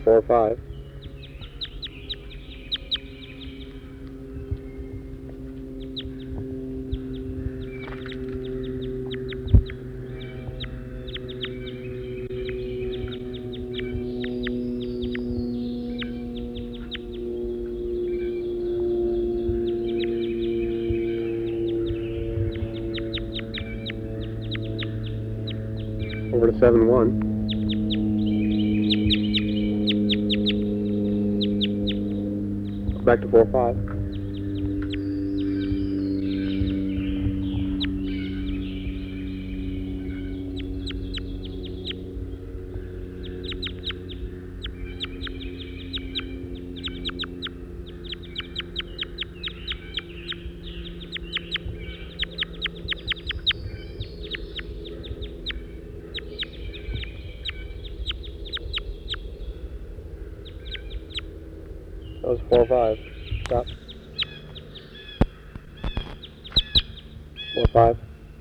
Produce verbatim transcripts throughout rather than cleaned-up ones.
Four five. Over to seven one. Back to four five. That was four five. Stop. Four five.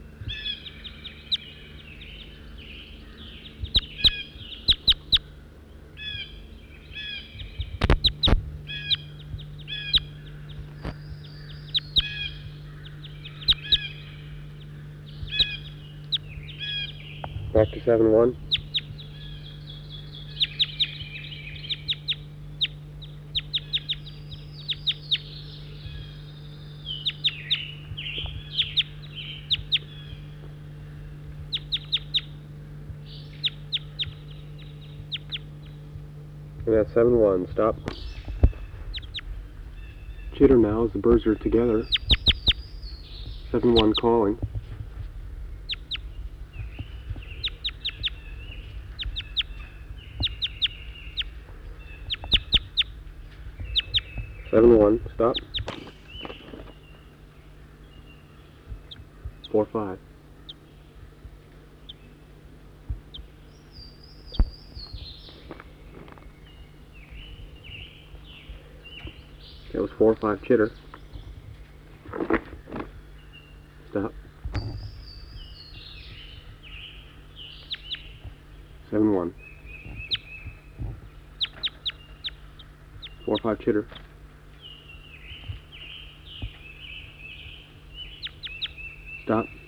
Back to seven one. And that's seven one. Stop. Jitter now as the birds are together. seven one calling. seven one. Stop. four five. That was four five chitter. Stop. seven one. four five chitter. Stop.